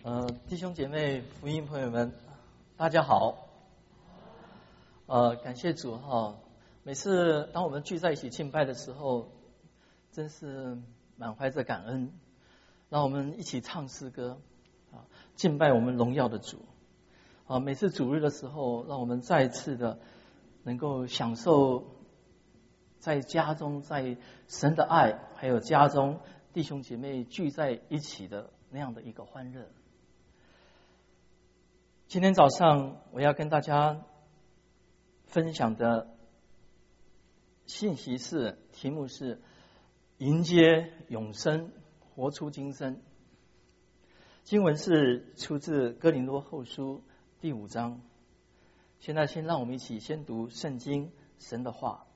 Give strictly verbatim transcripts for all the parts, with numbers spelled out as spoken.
呃，弟兄姐妹、福音朋友们，大家好。呃，感谢主哈！每次当我们聚在一起敬拜的时候，真是满怀着感恩，让我们一起唱诗歌啊，敬拜我们荣耀的主啊！每次主日的时候，让我们再一次的能够享受在家中，在神的爱，还有家中弟兄姐妹聚在一起的那样的一个欢乐。今天早上我要跟大家分享的信息是，题目是迎接永生，活出今生。经文是出自哥林多后书第五章。现在先让我们一起先读圣经神的话。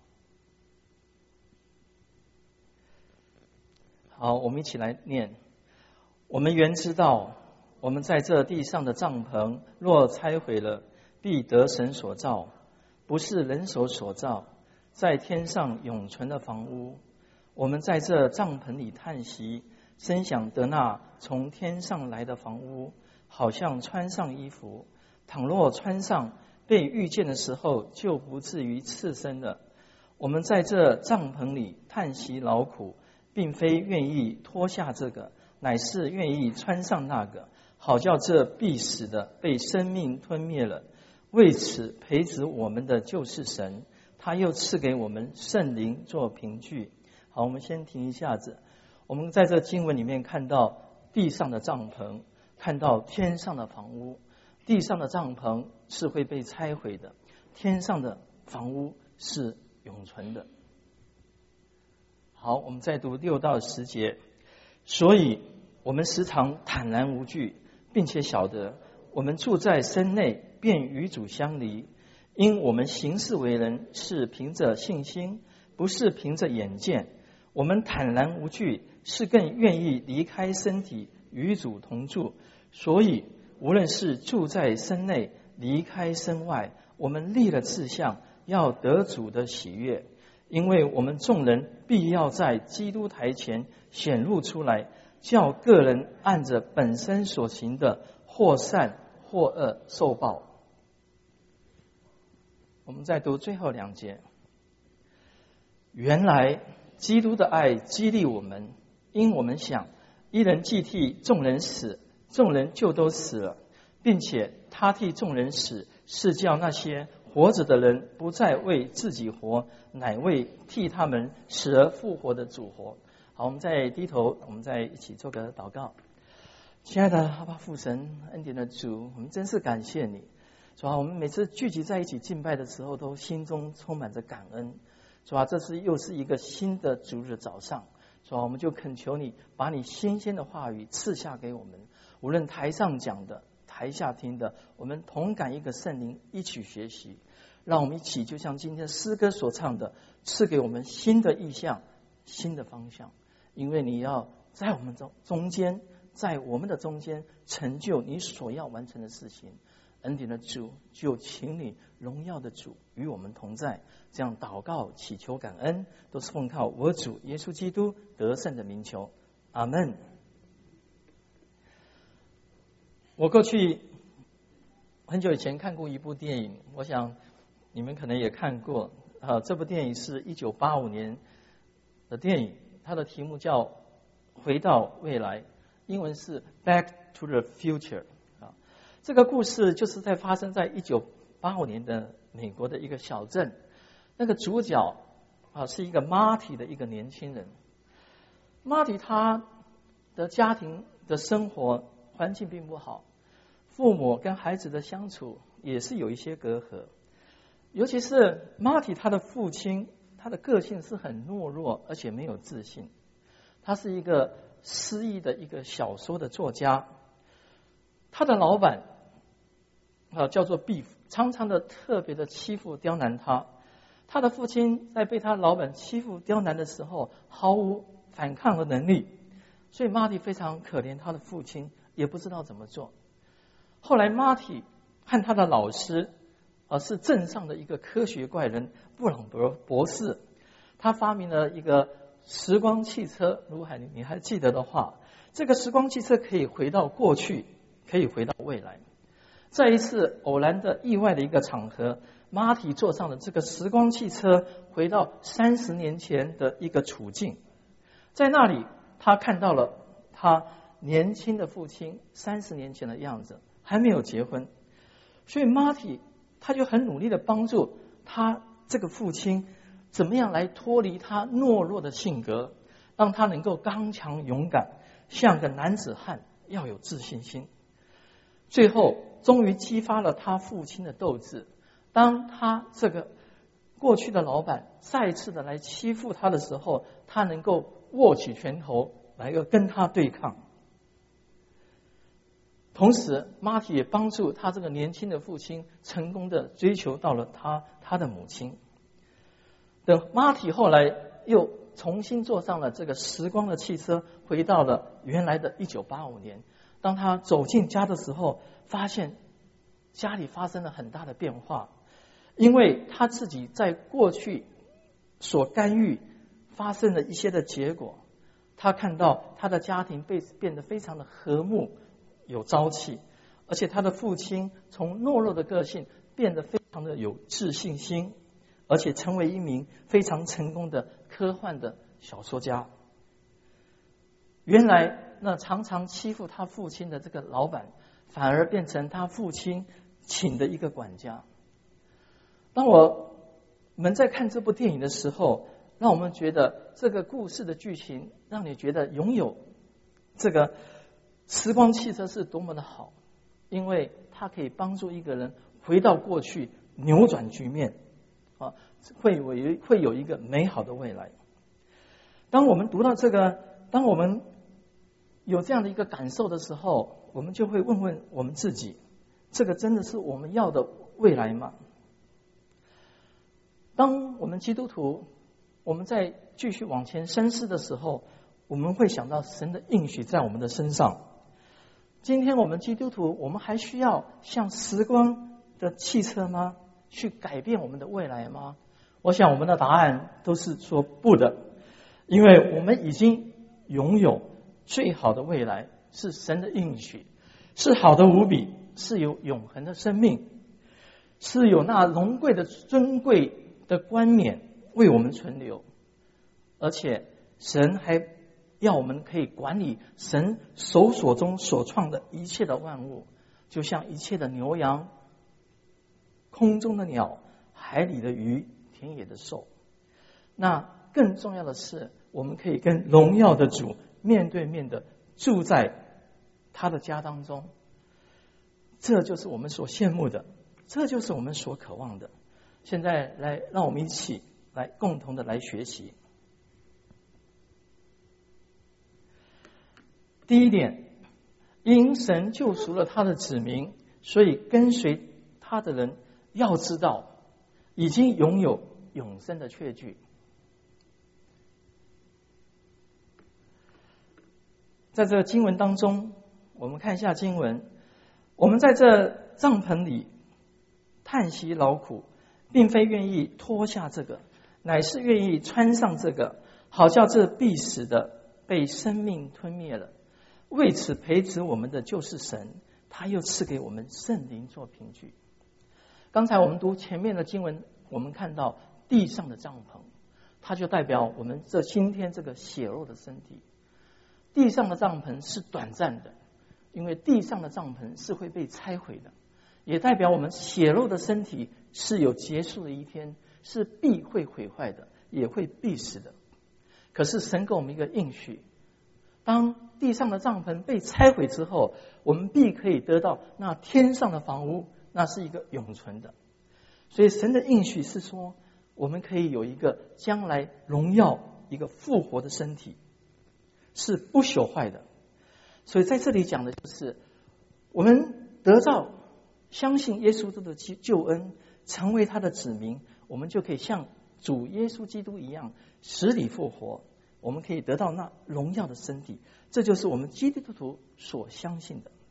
好，我们一起来念。我们原知道，我们在这地上的帐篷若拆毁了，必得神所造，不是人手所造，在天上永存的房屋。我们在这帐篷里叹息，深想得那从天上来的房屋，好像穿上衣服，倘若穿上，被遇见的时候就不至于刺身了。我们在这帐篷里叹息劳苦，并非愿意脱下这个，乃是愿意穿上那个，好叫这必死的被生命吞灭了。为此培植我们的就是神，他又赐给我们圣灵做凭据。好，我们先停一下子。我们在这经文里面看到地上的帐篷，看到天上的房屋。地上的帐篷是会被拆毁的，天上的房屋是永存的。好，我们再读六到十节。所以我们时常坦然无惧，并且晓得我们住在身内，便与主相离，因我们行事为人是凭着信心，不是凭着眼见。我们坦然无惧，是更愿意离开身体，与主同住。所以无论是住在身内，离开身外，我们立了志向，要得主的喜悦。因为我们众人必要在基督台前显露出来，叫个人按着本身所行的，或善或恶受报。我们再读最后两节。原来基督的爱激励我们，因我们想，一人既替众人死，众人就都死了，并且他替众人死，是叫那些活着的人不再为自己活，乃为替他们死而复活的主活。好，我们再低头，我们再一起做个祷告。亲爱的阿爸父神，恩典的主，我们真是感谢你。主啊，我们每次聚集在一起敬拜的时候，都心中充满着感恩。主啊，这是又是一个新的主日早上。主啊，我们就恳求你把你新鲜的话语赐下给我们，无论台上讲的，台下听的，我们同感一个圣灵，一起学习。让我们一起就像今天诗歌所唱的，赐给我们新的意象，新的方向。因为你要在我们中中间，在我们的中间成就你所要完成的事情。恩典的主，就请你荣耀的主与我们同在。这样祷告祈求感恩，都是奉靠我主耶稣基督得胜的名求。阿们。我过去很久以前看过一部电影，我想你们可能也看过啊。这部电影是一九八五年的电影，它的题目叫《回到未来》，英文是 Back to the Future 啊。这个故事就是在发生在一九八五年的美国的一个小镇。那个主角啊是一个 Marty 的一个年轻人。Marty 他的家庭的生活环境并不好，父母跟孩子的相处也是有一些隔阂。尤其是 Marty 他的父亲，他的个性是很懦弱，而且没有自信。他是一个诗意的一个小说的作家。他的老板啊叫做 Beef， 常常的特别的欺负刁难他。他的父亲在被他老板欺负刁难的时候，毫无反抗的能力，所以 Marty 非常可怜他的父亲，也不知道怎么做。后来 Marty 和他的老师啊是镇上的一个科学怪人布朗博博士，他发明了一个时光汽车。如果你还记得的话，这个时光汽车可以回到过去， 可以回到未来。在一次偶然的意外的一个场合，马体坐上了这个时光汽车，回到三十年前的一个处境。在那里，他看到了他年轻的父亲三十年前的样子，还没有结婚。所以马体他就很努力的帮助他这个父亲，怎么样来脱离他懦弱的性格，让他能够刚强勇敢，像个男子汉，要有自信心。最后终于激发了他父亲的斗志。当他这个过去的老板再一次的来欺负他的时候，他能够握起拳头来跟他对抗。同时马体也帮助他这个年轻的父亲成功的追求到了他他的母亲。等马体后来又重新坐上了这个时光的汽车，回到了原来的一九八五年。当他走进家的时候，发现家里发生了很大的变化，因为他自己在过去所干预发生的一些的结果，他看到他的家庭被变得非常的和睦有朝气，而且他的父亲从懦弱的个性变得非常的有自信心，而且成为一名非常成功的科幻的小说家。原来那常常欺负他父亲的这个老板，反而变成他父亲请的一个管家。当我们在看这部电影的时候，让我们觉得这个故事的剧情让你觉得拥有这个时光汽车是多么的好，因为它可以帮助一个人回到过去，扭转局面啊，会有会有一个美好的未来。当我们读到这个，当我们有这样的一个感受的时候，我们就会问问我们自己，这个真的是我们要的未来吗？当我们基督徒我们在继续往前深思的时候，我们会想到神的应许在我们的身上。今天我们基督徒，我们还需要像时光的汽车吗？去改变我们的未来吗？我想我们的答案都是说不的，因为我们已经拥有最好的未来，是神的应许，是好的无比，是有永恒的生命，是有那荣贵的尊贵的冠冕为我们存留，而且神还要我们可以管理神手所中所创的一切的万物，就像一切的牛羊、空中的鸟、海里的鱼、田野的兽。那更重要的是，我们可以跟荣耀的主面对面的住在他的家当中，这就是我们所羡慕的，这就是我们所渴望的。现在来，让我们一起来共同的来学习。第一点，因神救赎了他的子民，所以跟随他的人要知道，已经拥有永生的确据。在这个经文当中，我们看一下经文，我们在这帐篷里叹息劳苦，并非愿意脱下这个，乃是愿意穿上这个，好叫这必死的被生命吞灭了。为此培植我们的就是神，他又赐给我们圣灵做凭据。刚才我们读前面的经文，我们看到地上的帐篷，它就代表我们这今天这个血肉的身体。地上的帐篷是短暂的，因为地上的帐篷是会被拆毁的，也代表我们血肉的身体是有结束的一天，是必会毁坏的，也会必死的。可是神给我们一个应许，当地上的帐篷被拆毁之后，我们必可以得到那天上的房屋，那是一个永存的。所以神的应许是说，我们可以有一个将来荣耀一个复活的身体，是不朽坏的。所以在这里讲的就是，我们得到相信耶稣的救恩，成为他的子民，我们就可以像主耶稣基督一样死里复活，我们可以得到那荣耀的身体。这就是我们基督徒所相信的。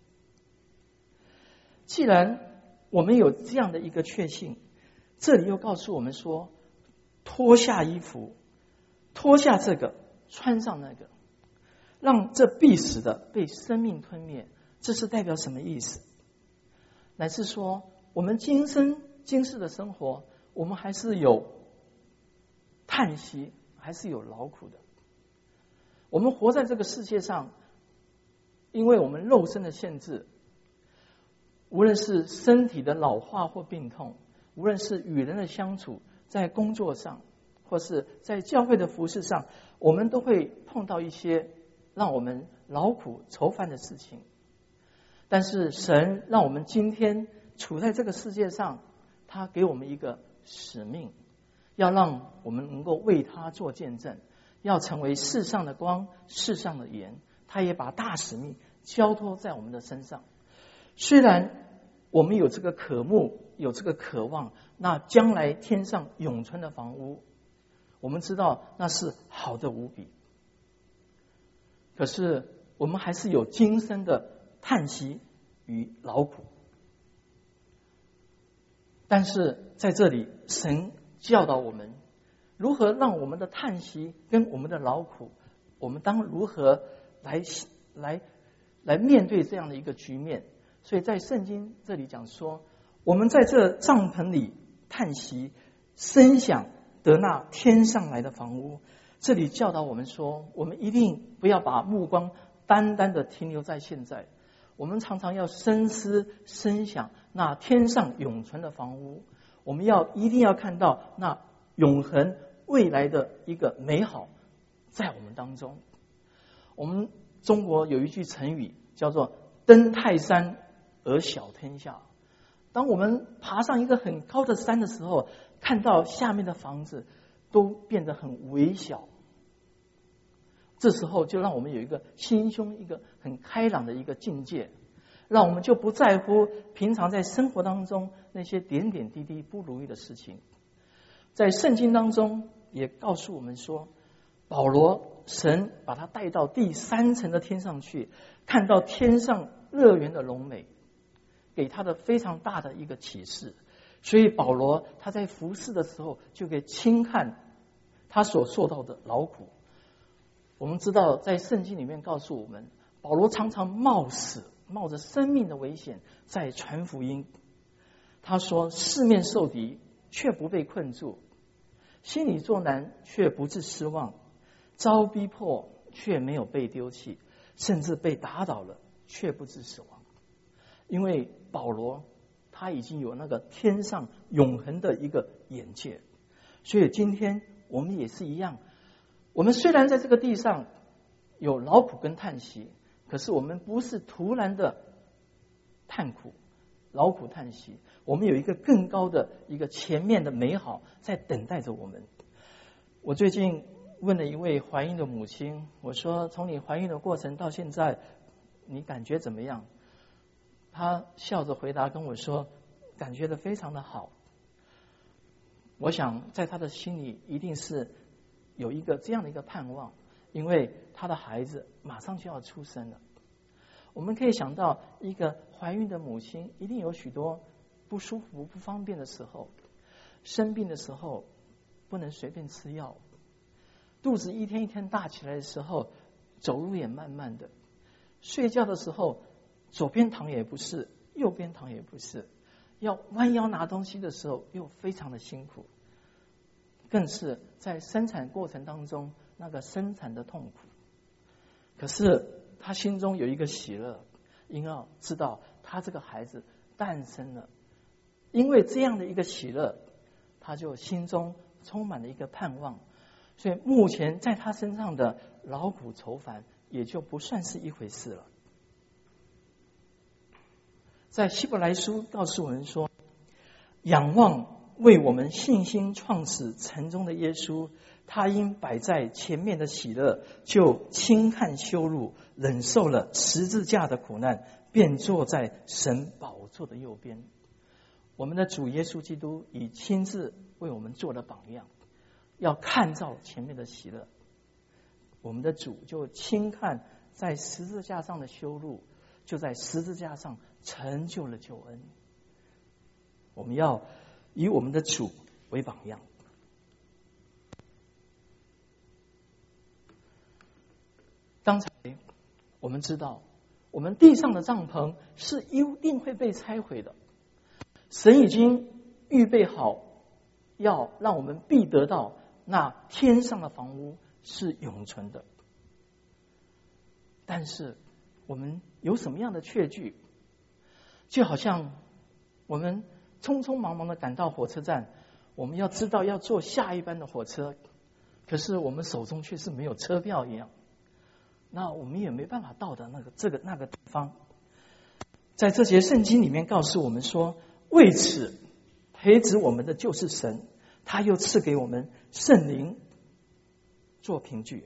既然我们有这样的一个确信，这里又告诉我们说，脱下衣服，脱下这个，穿上那个，让这必死的被生命吞灭， 这是代表什么意思？乃是说，我们今生今世的生活，我们还是有叹息，还是有劳苦的。我们活在这个世界上，因为我们肉身的限制，无论是身体的老化或病痛，无论是与人的相处，在工作上，或是在教会的服事上，我们都会碰到一些让我们劳苦愁烦的事情。但是神让我们今天处在这个世界上，他给我们一个使命，要让我们能够为他做见证，要成为世上的光，世上的盐。他也把大使命交托在我们的身上。虽然我们有这个渴慕，有这个渴望，那将来天上永存的房屋，我们知道那是好的无比。可是我们还是有今生的叹息与劳苦。但是在这里，神教导我们如何让我们的叹息跟我们的劳苦，我们当如何来来来面对这样的一个局面。所以在圣经这里讲说，我们在这帐篷里叹息，深想得那天上来的房屋。这里教导我们说，我们一定不要把目光单单的停留在现在，我们常常要深思深想那天上永存的房屋。我们要一定要看到那永恒未来的一个美好在我们当中。我们中国有一句成语叫做登泰山而小天下。当我们爬上一个很高的山的时候，看到下面的房子都变得很微小，这时候就让我们有一个心胸一个很开朗的一个境界，让我们就不在乎平常在生活当中那些点点滴滴不如意的事情。在圣经当中也告诉我们说，保罗神把他带到第三层的天上去，看到天上乐园的荣美，给他的非常大的一个启示。所以保罗他在服事的时候就可以轻看他所受到的劳苦。我们知道在圣经里面告诉我们，保罗常常冒死冒着生命的危险在传福音。他说，四面受敌却不被困住，心里作难却不致失望，遭逼迫却没有被丢弃，甚至被打倒了却不致死亡。因为保罗他已经有那个天上永恒的一个眼界，所以今天我们也是一样。我们虽然在这个地上有劳苦跟叹息，可是我们不是突然的叹苦劳苦叹息，我们有一个更高的一个前面的美好在等待着我们。我最近问了一位怀孕的母亲，我说，从你怀孕的过程到现在，你感觉怎么样？她笑着回答跟我说，感觉得非常的好。我想在她的心里一定是有一个这样的一个盼望，因为她的孩子马上就要出生了。我们可以想到，一个怀孕的母亲一定有许多不舒服不方便的时候，生病的时候不能随便吃药，肚子一天一天大起来的时候，走路也慢慢的，睡觉的时候左边躺也不是，右边躺也不是，要弯腰拿东西的时候又非常的辛苦，更是在生产过程当中那个生产的痛苦。可是他心中有一个喜乐，因为知道他这个孩子诞生了，因为这样的一个喜乐，他就心中充满了一个盼望。所以目前在他身上的劳苦愁烦也就不算是一回事了。在希伯来书告诉我们说，仰望为我们信心创始成终的耶稣，他因摆在前面的喜乐，就轻看羞辱，忍受了十字架的苦难，便坐在神宝座的右边。我们的主耶稣基督以亲自为我们做了榜样，要看照前面的喜乐。我们的主就轻看在十字架上的羞辱，就在十字架上成就了救恩。我们要以我们的主为榜样。刚才我们知道， 我们地上的帐篷是一定会被拆毁的。神已经预备好，要让我们必得到那天上的房屋是永存的。但是我们有什么样的确据？就好像我们匆匆忙忙的赶到火车站，我们要知道要坐下一班的火车，可是我们手中却是没有车票一样，那我们也没办法到达那个这个那个地方。在这节圣经里面告诉我们说，为此培植我们的就是神，他又赐给我们圣灵做凭据。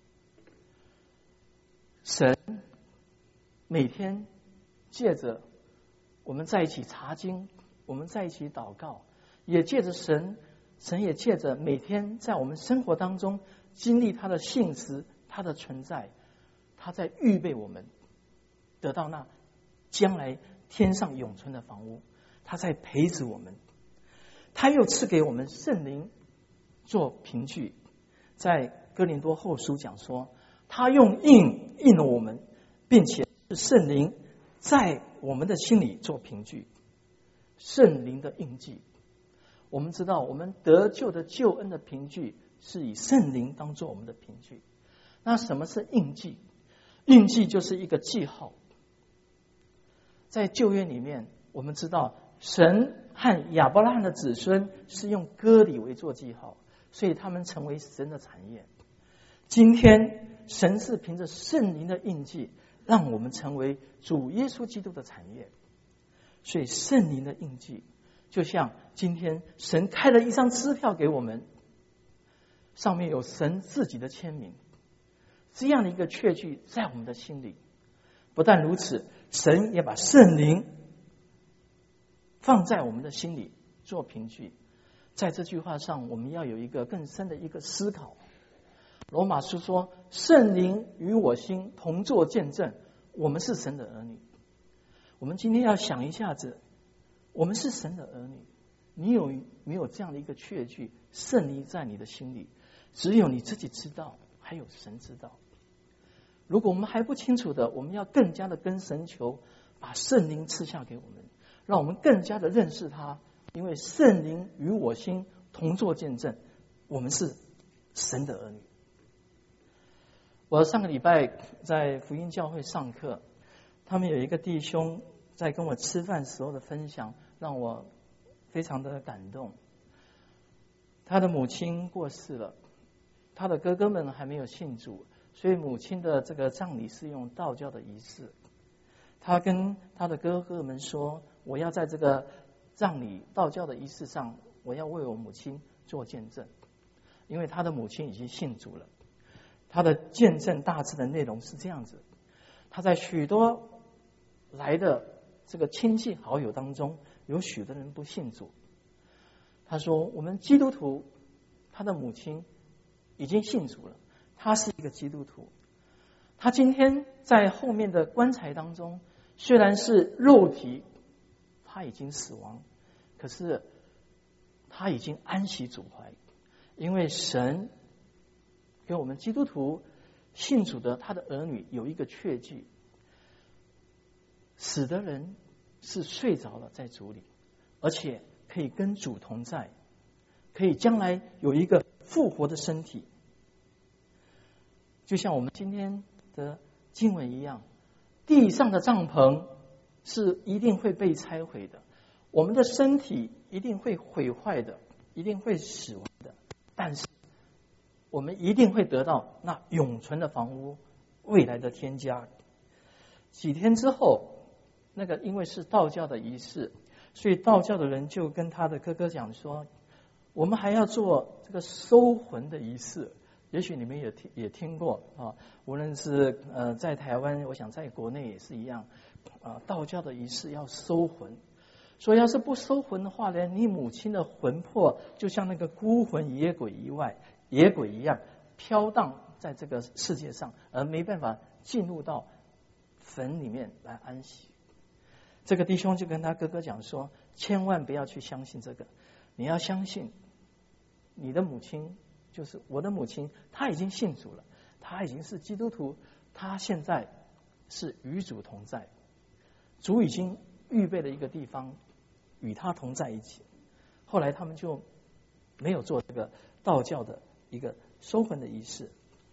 神每天借着我们在一起查经，我们在一起祷告，也借着神，神也借着每天在我们生活当中经历他的信实，他的存在，他在预备我们得到那将来天上永存的房屋，他在培植我们，他又赐给我们圣灵做凭据。在哥林多后书讲说，他用印印了我们，并且是圣灵在我们的心里做凭据。圣灵的印记，我们知道我们得救的救恩的凭据是以圣灵当作我们的凭据。那什么是印记？印记就是一个记号。在旧约里面，我们知道神和亚伯拉罕的子孙是用割礼为做记号，所以他们成为神的产业。今天神是凭着圣灵的印记让我们成为主耶稣基督的产业。所以圣灵的印记就像今天神开了一张支票给我们，上面有神自己的签名，这样的一个确据在我们的心里。不但如此，神也把圣灵放在我们的心里做凭据。在这句话上，我们要有一个更深的一个思考。罗马书说，圣灵与我心同作见证，我们是神的儿女。我们今天要想一下子，我们是神的儿女，你有没有这样的一个确据？圣灵在你的心里，只有你自己知道，还有神知道。如果我们还不清楚的，我们要更加的跟神求，把圣灵赐下给我们，让我们更加的认识他。因为圣灵与我心同作见证，我们是神的儿女。我上个礼拜在福音教会上课，他们有一个弟兄在跟我吃饭时候的分享，让我非常的感动。他的母亲过世了，他的哥哥们还没有信主，所以母亲的这个葬礼是用道教的仪式。他跟他的哥哥们说，我要在这个葬礼道教的仪式上，我要为我母亲做见证，因为他的母亲已经信主了。他的见证大致的内容是这样子：他在许多来的这个亲戚好友当中，有许多人不信主。他说，我们基督徒，他的母亲已经信主了，他是一个基督徒。他今天在后面的棺材当中，虽然是肉体他已经死亡，可是他已经安息主怀，因为神给我们基督徒信主的他的儿女有一个确据，死的人是睡着了在主里，而且可以跟主同在，可以将来有一个复活的身体。就像我们今天的经文一样，地上的帐篷是一定会被拆毁的，我们的身体一定会毁坏的，一定会死亡的，但是我们一定会得到那永存的房屋，未来的天家。几天之后，那个因为是道教的仪式，所以道教的人就跟他的哥哥讲说，我们还要做这个收魂的仪式。也许你们也听也听过啊，无论是呃在台湾，我想在国内也是一样啊，道教的仪式要收魂。所以要是不收魂的话呢，你母亲的魂魄就像那个孤魂野鬼以外野鬼一样飘荡在这个世界上，而没办法进入到坟里面来安息。这个弟兄就跟他哥哥讲说，千万不要去相信这个，你要相信你的母亲，就是我的母亲，她已经信主了，她已经是基督徒，她现在是与主同在，主已经预备了一个地方与他同在一起。后来他们就没有做这个道教的一个收魂的仪式，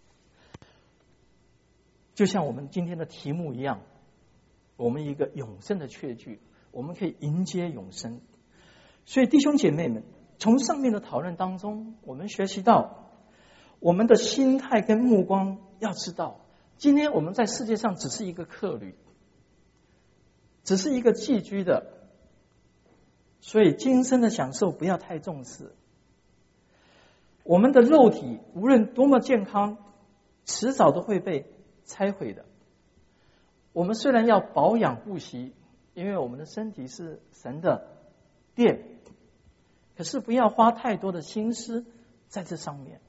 就像我们今天的题目一样，我们一个永生的确据，我们可以迎接永生。所以弟兄姐妹们，从上面的讨论当中，我们学习到我们的心态跟目光，要知道今天我们在世界上只是一个客旅，只是一个寄居的，所以今生的享受不要太重视。我们的肉体无论多么健康，迟早都会被拆毁的。我们虽然要保养护惜，因为我们的身体是神的殿，可是不要花太多的心思在这上面。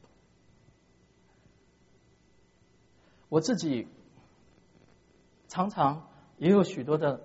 我自己常常也有许多的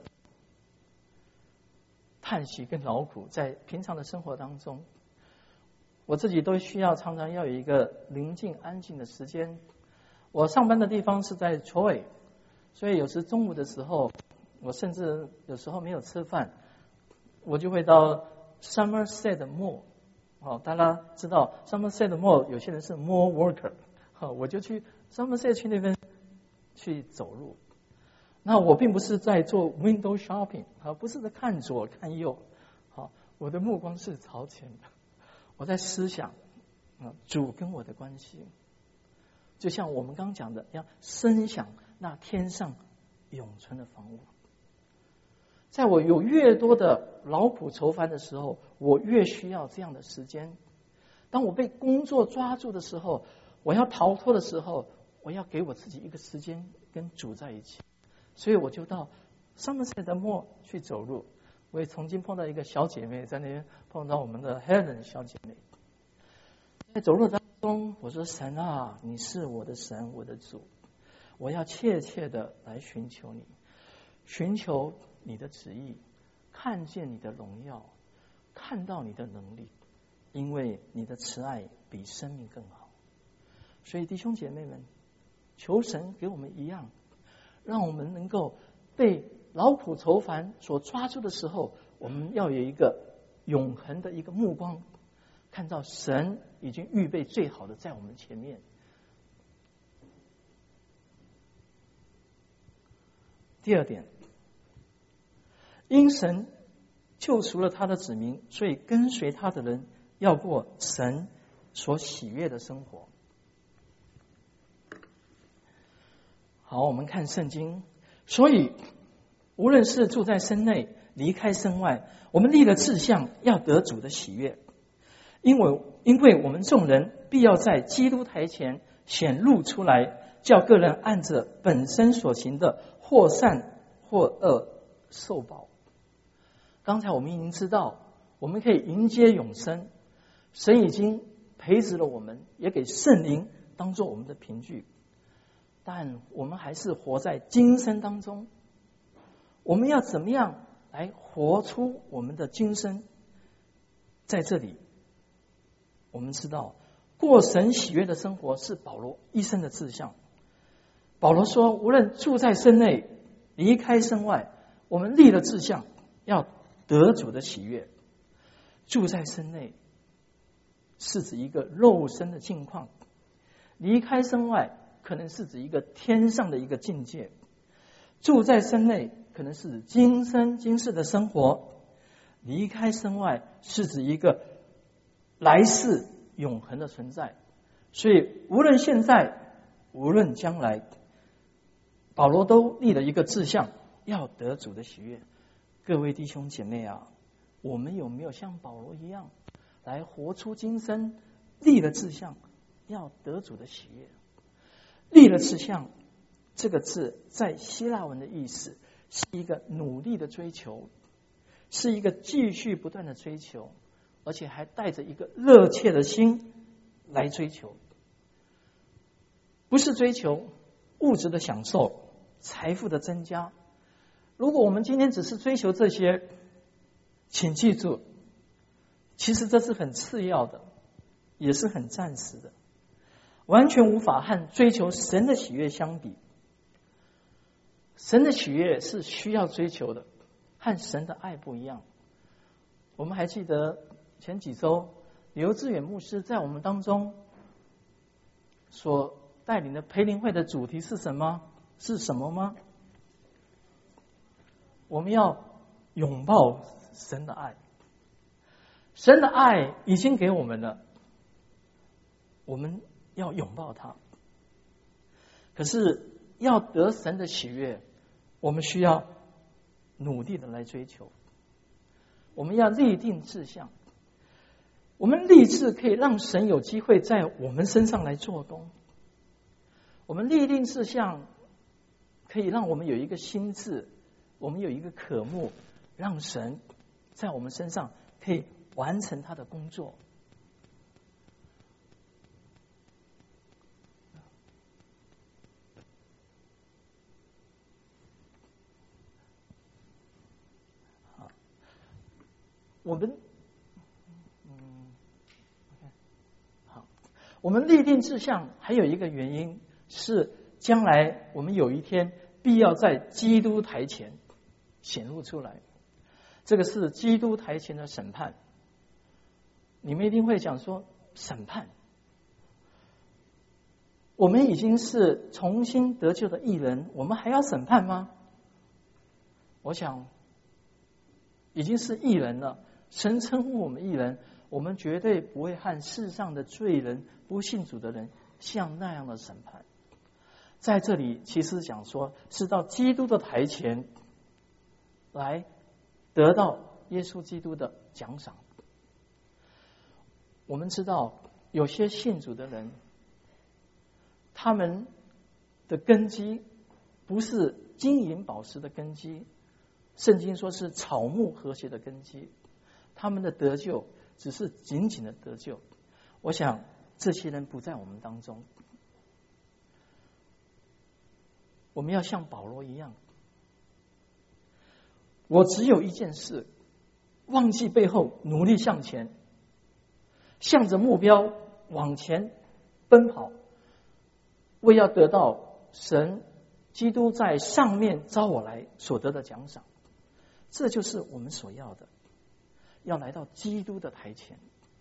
叹息跟劳苦，在平常的生活当中，我自己都需要常常要有一个宁静安静的时间。我上班的地方是在卓伟，所以有时中午的时候，我甚至有时候没有吃饭，我就会到 Somerset Mall。哦，大家知道 Somerset Mall 有些人是 mall worker， 好，我就去 Somerset 去那边去走路。那我并不是在做 window shopping， 啊，不是在看左看右，好，我的目光是朝前的。我在思想啊，主跟我的关系，就像我们刚讲的，要深想那天上永存的房屋。在我有越多的劳苦愁烦的时候，我越需要这样的时间。当我被工作抓住的时候，我要逃脱的时候，我要给我自己一个时间跟主在一起。所以我就到 Somerset Mall 去走路。我也曾经碰到一个小姐妹，在那边碰到我们的 Helen 小姐妹，在走路当中，我说：神啊，你是我的神，我的主，我要切切的来寻求你，寻求你的旨意，看见你的荣耀，看到你的能力，因为你的慈爱比生命更好。所以弟兄姐妹们，求神给我们一样，让我们能够被劳苦愁烦所抓住的时候，我们要有一个永恒的一个目光，看到神已经预备最好的在我们前面。第二点，因神救赎了他的子民，所以跟随他的人要过神所喜悦的生活。好，我们看圣经，所以无论是住在身内，离开身外，我们立了志向，要得主的喜悦。因为因为我们众人必要在基督台前显露出来，叫个人按着本身所行的，或善或恶受报。刚才我们已经知道，我们可以迎接永生，神已经培植了我们，也给圣灵当作我们的凭据，但我们还是活在今生当中。我们要怎么样来活出我们的今生？在这里我们知道，过神喜悦的生活是保罗一生的志向。保罗说，无论住在身内，离开身外，我们立了志向，要得主的喜悦。住在身内是指一个肉身的境况，离开身外可能是指一个天上的一个境界。住在身内可能是指今生今世的生活，离开身外是指一个来世永恒的存在。所以无论现在无论将来，保罗都立了一个志向，要得主的喜悦。各位弟兄姐妹啊，我们有没有像保罗一样来活出今生，立了志向，要得主的喜悦？立了志向这个字在希腊文的意思是一个努力的追求，是一个继续不断的追求，而且还带着一个热切的心来追求。不是追求物质的享受，财富的增加。如果我们今天只是追求这些，请记住，其实这是很次要的，也是很暂时的，完全无法和追求神的喜悦相比。 神的喜悦是需要追求的，和神的爱不一样。我们还记得前几周刘志远牧师在我们当中所带领的培灵会的主题是什么？是什么吗？我们要拥抱神的爱。神的爱已经给我们了，我们要拥抱它。可是要得神的喜悦，我们需要努力的来追求。我们要立定志向，我们立志可以让神有机会在我们身上来做工。我们立定志向可以让我们有一个心志，我们有一个渴慕，让神在我们身上可以完成他的工作。我们，嗯 ，OK， 好，我们立定志向还有一个原因是，将来我们有一天必要在基督台前显露出来。这个是基督台前的审判。你们一定会讲说，审判，我们已经是重新得救的义人，我们还要审判吗？我想，已经是义人了。神称呼我们义人，我们绝对不会和世上的罪人、不信主的人像那样的审判。在这里，其实讲说是到基督的台前来得到耶稣基督的奖赏。我们知道，有些信主的人，他们的根基不是金银宝石的根基，圣经说是草木和谐的根基。他们的得救只是仅仅的得救。我想这些人不在我们当中。我们要像保罗一样，我只有一件事，忘记背后，努力向前，向着目标往前奔跑，为要得到神基督在上面招我来所得的奖赏。这就是我们所要的，要来到基督的台前，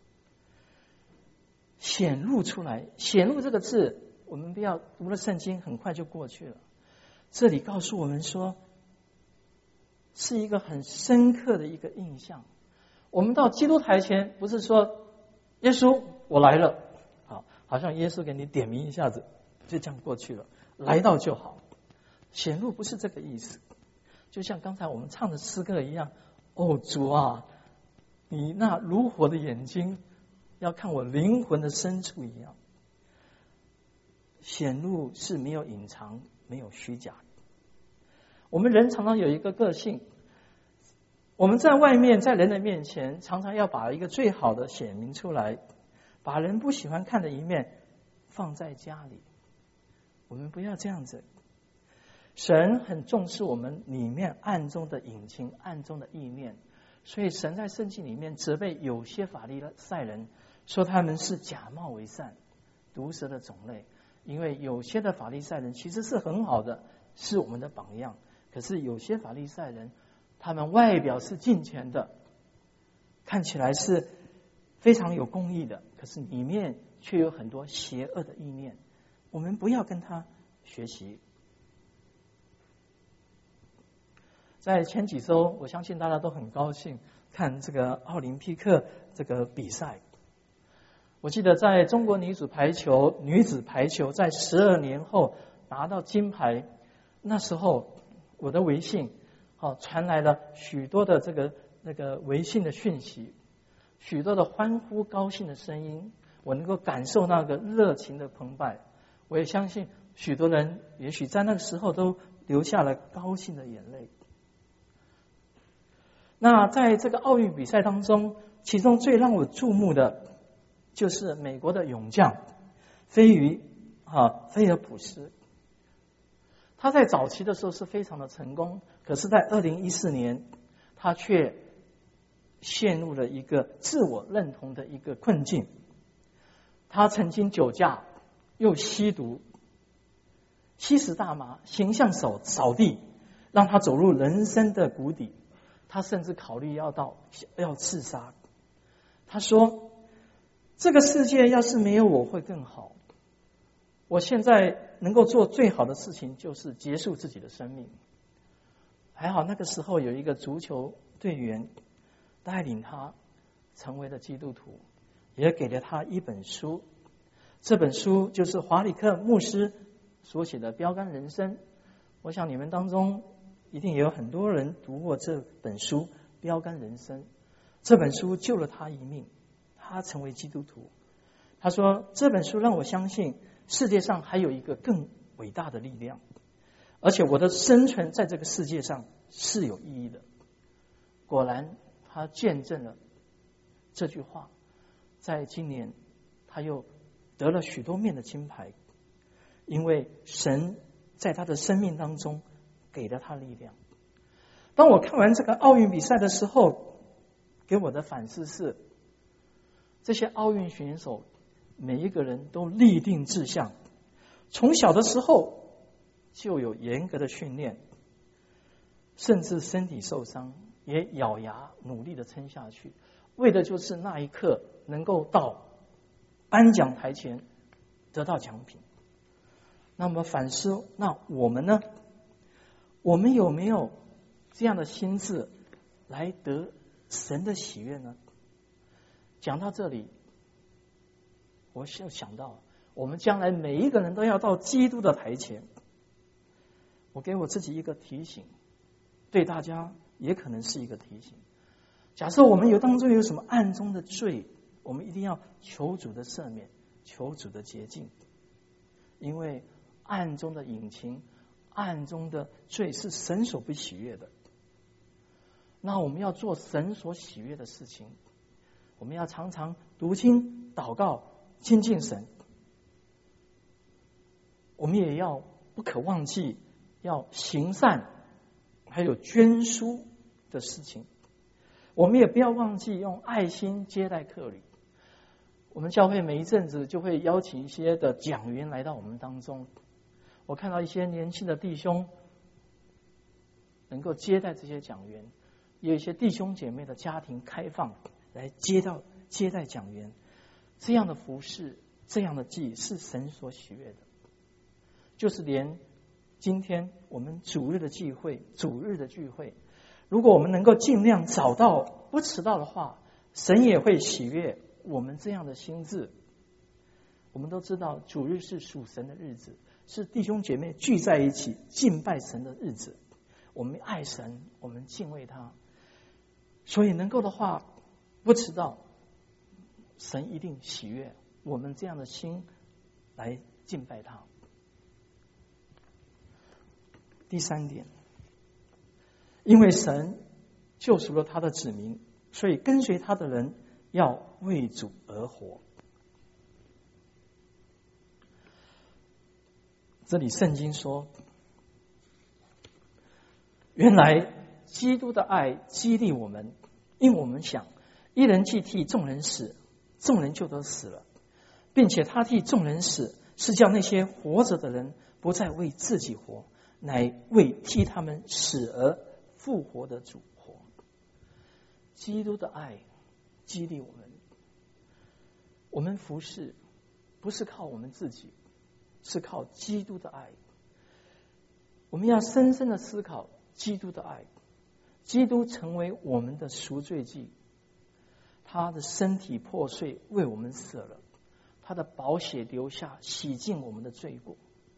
显露出来。显露这个字，我们不要读了圣经很快就过去了。这里告诉我们说，是一个很深刻的一个印象。我们到基督台前，不是说耶稣我来了，好，好像耶稣给你点名一下子就这样过去了，来到就好。显露不是这个意思，就像刚才我们唱的诗歌一样，哦主啊，你那如火的眼睛要看我灵魂的深处一样。显露是没有隐藏，没有虚假。我们人常常有一个个性，我们在外面，在人的面前，常常要把一个最好的显明出来，把人不喜欢看的一面放在家里。我们不要这样子。神很重视我们里面暗中的隐情，暗中的意念，所以神在圣经里面责备有些法利赛人，说他们是假冒为善，毒蛇的种类。因为有些的法利赛人其实是很好的，是我们的榜样，可是有些法利赛人，他们外表是敬虔的，看起来是非常有公义的，可是里面却有很多邪恶的意念。我们不要跟他学习。在前几周，我相信大家都很高兴看这个奥林匹克这个比赛。我记得在中国女子排球，女子排球在十二年后拿到金牌，那时候我的微信哦传来了许多的这个那个微信的讯息，许多的欢呼高兴的声音，我能够感受那个热情的澎湃。我也相信许多人也许在那个时候都流下了高兴的眼泪。那在这个奥运比赛当中，其中最让我注目的就是美国的勇将菲鱼啊菲尔普斯。他在早期的时候是非常的成功，可是在二零一四年他却陷入了一个自我认同的一个困境。他曾经酒驾，又吸毒，吸食大麻，形象扫扫地， 让他走入人生的谷底。他甚至考虑要到要自杀。他说：“这个世界要是没有我会更好。我现在能够做最好的事情就是结束自己的生命。”还好那个时候有一个足球队员带领他成为了基督徒，也给了他一本书。这本书就是华里克牧师所写的《标杆人生》。我想你们当中一定也有很多人读过这本书《标杆人生》。这本书救了他一命，他成为基督徒。他说：“这本书让我相信世界上还有一个更伟大的力量，而且我的生存在这个世界上是有意义的。”果然，他见证了这句话。在今年，他又得了许多面的金牌，因为神在他的生命当中给了他力量。当我看完这个奥运比赛的时候，给我的反思是，这些奥运选手每一个人都立定志向，从小的时候就有严格的训练，甚至身体受伤也咬牙努力的撑下去，为的就是那一刻能够到颁奖台前得到奖品。那么反思，那我们呢？我们有没有这样的心智来得神的喜悦呢？讲到这里，我就想到我们将来每一个人都要到基督的台前。我给我自己一个提醒，对大家也可能是一个提醒。假设我们有当中有什么暗中的罪，我们一定要求主的赦免，求主的洁净，因为暗中的隐情，暗中的罪是神所不喜悦的。那我们要做神所喜悦的事情，我们要常常读经、祷告、亲近神。我们也要不可忘记要行善，还有捐书的事情。我们也不要忘记用爱心接待客旅。我们教会每一阵子就会邀请一些的讲员来到我们当中。我看到一些年轻的弟兄能够接待这些讲员，也有一些弟兄姐妹的家庭开放来接到接待讲员。这样的服事，这样的祭是神所喜悦的。就是连今天我们主日的聚会，主日的聚会，如果我们能够尽量早到不迟到的话，神也会喜悦我们这样的心志。我们都知道主日是属神的日子，是弟兄姐妹聚在一起敬拜神的日子。我们爱神，我们敬畏他，所以能够的话不迟到，神一定喜悦我们这样的心来敬拜他。第三点，因为神救赎了他的子民，所以跟随他的人要为主而活。这里圣经说，原来基督的爱激励我们，因为我们想，一人既替众人死，众人就都死了，并且他替众人死，是叫那些活着的人不再为自己活，乃为替他们死而复活的主活。基督的爱激励我们，我们服侍不是靠我们自己，是靠基督的爱。我们要深深的思考基督的爱。基督成为我们的赎罪祭，他的身体破碎为我们死了，他的宝血流下洗净我们的罪过。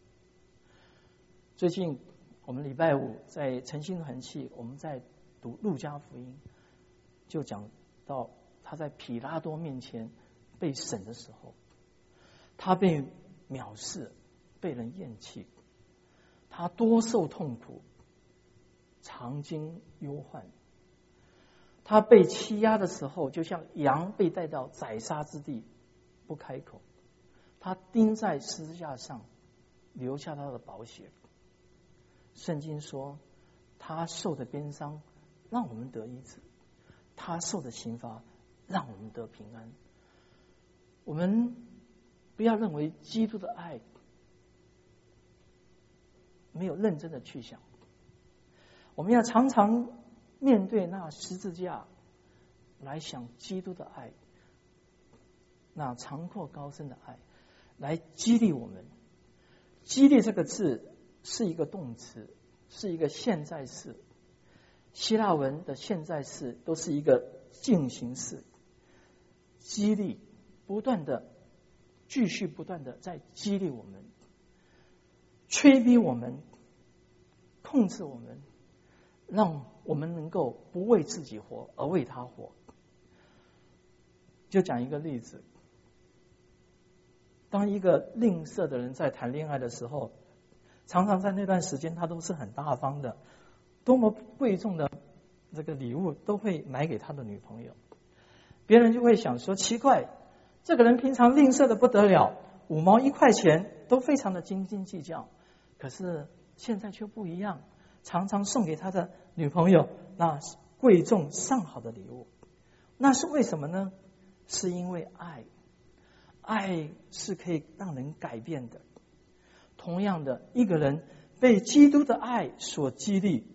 最近我们礼拜五在诚心团契，我们在读路加福音，就讲到他在彼拉多面前被审的时候，他被藐视，被人厌弃，他多受痛苦，常经忧患。他被欺压的时候，就像羊被带到宰杀之地，不开口。他钉在十字架上，留下他的宝血。圣经说，他受的鞭伤让我们得医治，他受的刑罚让我们得平安。我们不要认为基督的爱没有认真的去想。 我们要常常面对那十字架，来想基督的爱，那长阔高深的爱，来激励我们。激励这个字是一个动词，是一个现在式。希腊文的现在式都是一个进行式，激励，不断的继续不断的在激励我们，催逼我们，控制我们，让我们能够不为自己活，而为他活。就讲一个例子，当一个吝啬的人在谈恋爱的时候，常常在那段时间他都是很大方的，多么贵重的这个礼物都会买给他的女朋友。别人就会想说，奇怪，这个人平常吝啬的不得了，五毛一块钱都非常的斤斤计较，可是现在却不一样，常常送给他的女朋友那贵重上好的礼物。那是为什么呢？是因为爱，爱是可以让人改变的。同样的，一个人被基督的爱所激励，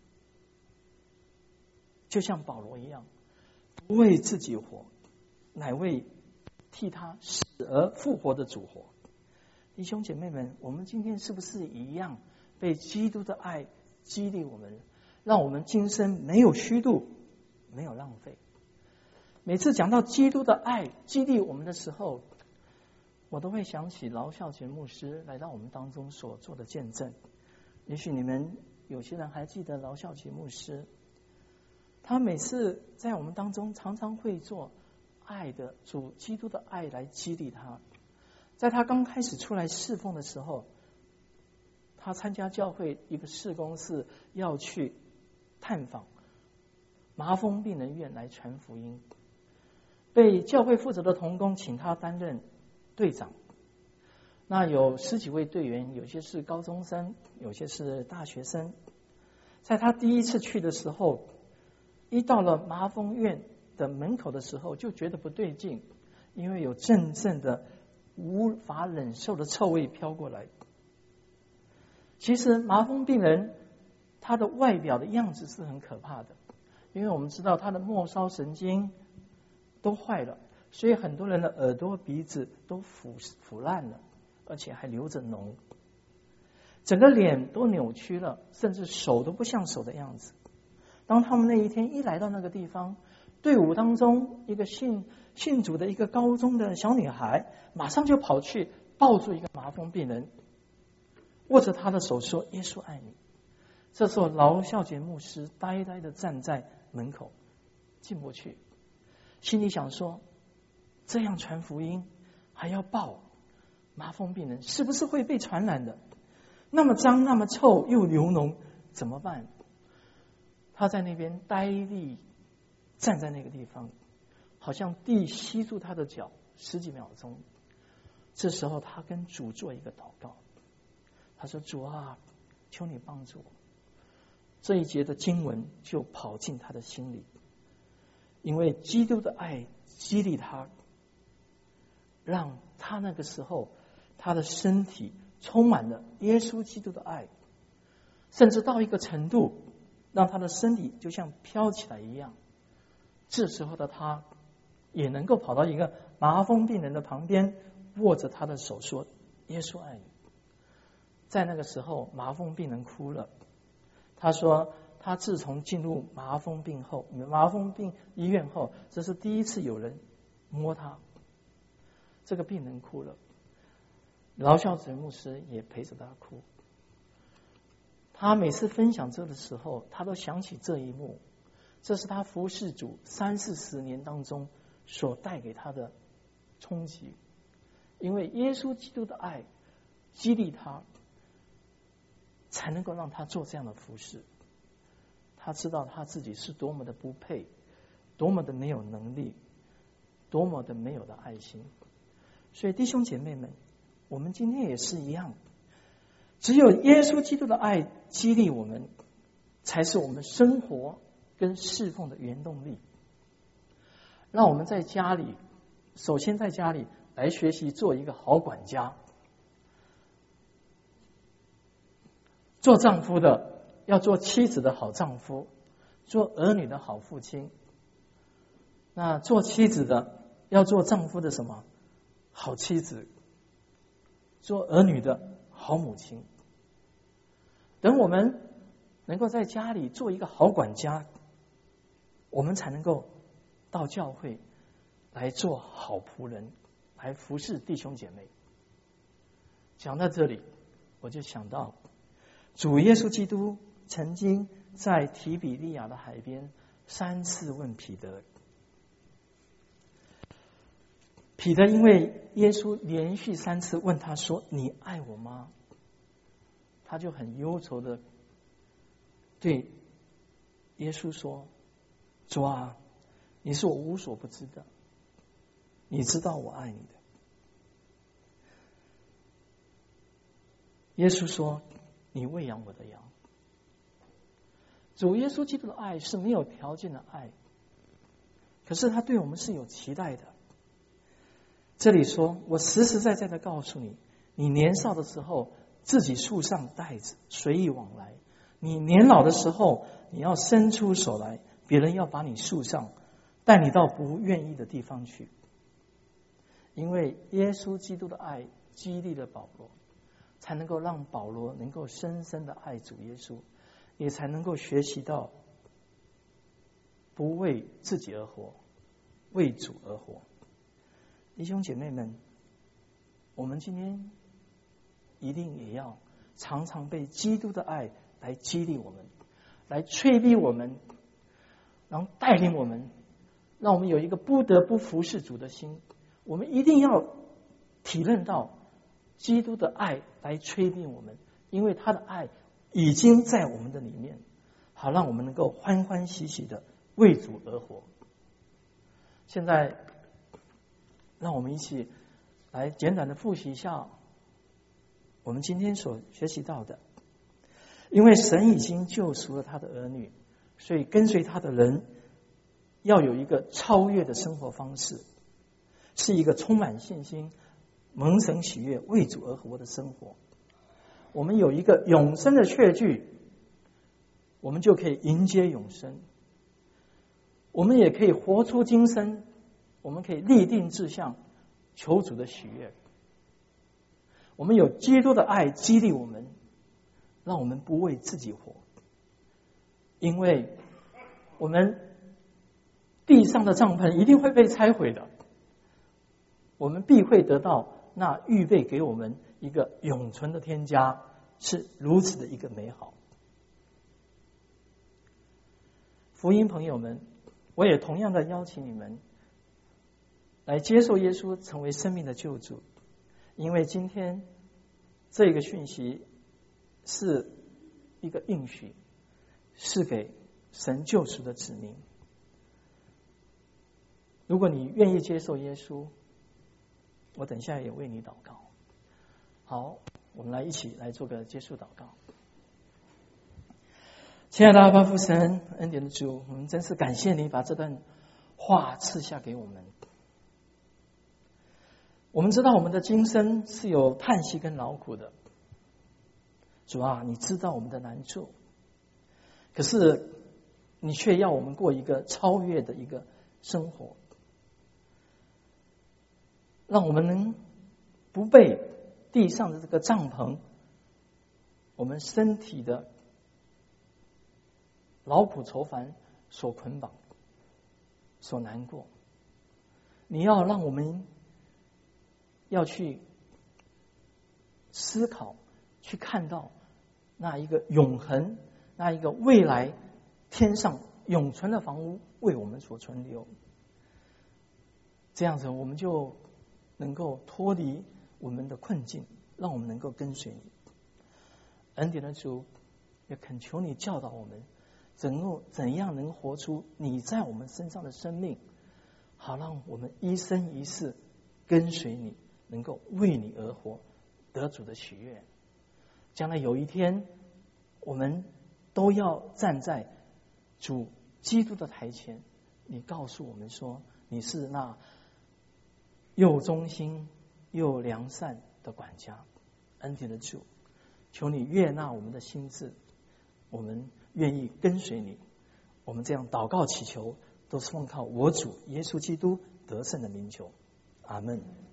就像保罗一样，不为自己活，乃为替他死而复活的主活。弟兄姐妹们，我们今天是不是一样被基督的爱激励我们，让我们今生没有虚度，没有浪费？每次讲到基督的爱激励我们的时候，我都会想起劳孝全牧师来到我们当中所做的见证。也许你们有些人还记得劳孝全牧师，他每次在我们当中常常会做爱的主基督的爱来激励他。在他刚开始出来侍奉的时候，他参加教会一个事工是要去探访麻风病人院来传福音，被教会负责的同工请他担任队长。那有十几位队员，有些是高中生，有些是大学生。在他第一次去的时候，一到了麻风院的门口的时候，就觉得不对劲，因为有阵阵的无法忍受的臭味飘过来。其实麻风病人他的外表的样子是很可怕的，因为我们知道他的末梢神经都坏了，所以很多人的耳朵鼻子都腐腐烂了，而且还流着脓，整个脸都扭曲了，甚至手都不像手的样子。当他们那一天一来到那个地方，队伍当中一个信信主的一个高中的小女孩马上就跑去抱住一个麻风病人，握着他的手说，耶稣爱你。这时候劳孝杰牧师呆呆的站在门口进不去，心里想说，这样传福音还要抱麻风病人，是不是会被传染的？那么脏那么臭又流脓怎么办？他在那边呆立站在那个地方，好像地吸住他的脚十几秒钟。这时候他跟主做一个祷告，他说，主啊，求你帮助我。这一节的经文就跑进他的心里，因为基督的爱激励他，让他那个时候他的身体充满了耶稣基督的爱，甚至到一个程度让他的身体就像飘起来一样。这时候的他也能够跑到一个麻风病人的旁边，握着他的手说，耶稣爱你。在那个时候麻风病人哭了，他说他自从进入麻风病后麻风病医院后，这是第一次有人摸他。这个病人哭了，劳孝哲牧师也陪着他哭。他每次分享这的时候，他都想起这一幕，这是他服侍主三四十年当中所带给他的冲击。因为耶稣基督的爱激励他，才能够让他做这样的服侍。他知道他自己是多么的不配，多么的没有能力，多么的没有的爱心。所以弟兄姐妹们，我们今天也是一样，只有耶稣基督的爱激励我们，才是我们生活跟侍奉的原动力。让我们在家里，首先在家里来学习做一个好管家。做丈夫的要做妻子的好丈夫，做儿女的好父亲。那做妻子的要做丈夫的什么？好妻子，做儿女的好母亲。等我们能够在家里做一个好管家，我们才能够到教会来做好仆人，来服侍弟兄姐妹。讲到这里，我就想到主耶稣基督曾经在提比利亚的海边三次问彼得。彼得因为耶稣连续三次问他说：“你爱我吗？”他就很忧愁的对耶稣说：“主啊，你是我无所不知的，你知道我爱你的。”耶稣说：“你喂养我的羊。”主耶稣基督的爱是没有条件的爱，可是他对我们是有期待的。这里说：“我实实在在的告诉你，你年少的时候自己束上带子，随意往来；你年老的时候，你要伸出手来，别人要把你束上，带你到不愿意的地方去。”因为耶稣基督的爱激励了保罗，才能够让保罗能够深深的爱主耶稣，也才能够学习到不为自己而活，为主而活。弟兄姐妹们，我们今天一定也要常常被基督的爱来激励我们，来催逼我们，然后带领我们，让我们有一个不得不服侍主的心。我们一定要体认到基督的爱来催逼我们，因为他的爱已经在我们的里面，好让我们能够欢欢喜喜的为主而活。现在让我们一起来简短的复习一下我们今天所学习到的。因为神已经救赎了他的儿女，所以跟随他的人要有一个超越的生活方式，是一个充满信心、蒙神喜悦、为主而活的生活。我们有一个永生的确据，我们就可以迎接永生。我们也可以活出今生，我们可以立定志向，求主的喜悦。我们有基督的爱激励我们，让我们不为自己活，因为我们地上的帐篷一定会被拆毁的，我们必会得到那预备给我们一个永存的天家，是如此的一个美好。福音朋友们，我也同样的邀请你们来接受耶稣成为生命的救主，因为今天这个讯息是一个应许，是给神救赎的子民。如果你愿意接受耶稣，我等一下也为你祷告。好，我们来一起来做个结束祷告。亲爱的阿爸父神，恩典的主，我们真是感谢你把这段话赐下给我们。我们知道我们的今生是有叹息跟劳苦的，主啊，你知道我们的难处，可是你却要我们过一个超越的一个生活，让我们能不被地上的这个帐篷，我们身体的劳苦愁烦所捆绑，所难过。你要让我们要去思考，去看到那一个永恒，那一个未来天上永存的房屋为我们所存留。这样子我们就能够脱离我们的困境，让我们能够跟随你。恩典的主，也恳求你教导我们怎够怎样能活出你在我们身上的生命，好让我们一生一世跟随你，能够为你而活，得主的喜悦。将来有一天，我们都要站在主基督的台前，你告诉我们说，你是那又忠心又良善的管家。恩典的主，求你悦纳我们的心志， 我们愿意跟随你。我们这样祷告祈求，都是奉靠我主耶稣基督得胜的名求。阿们。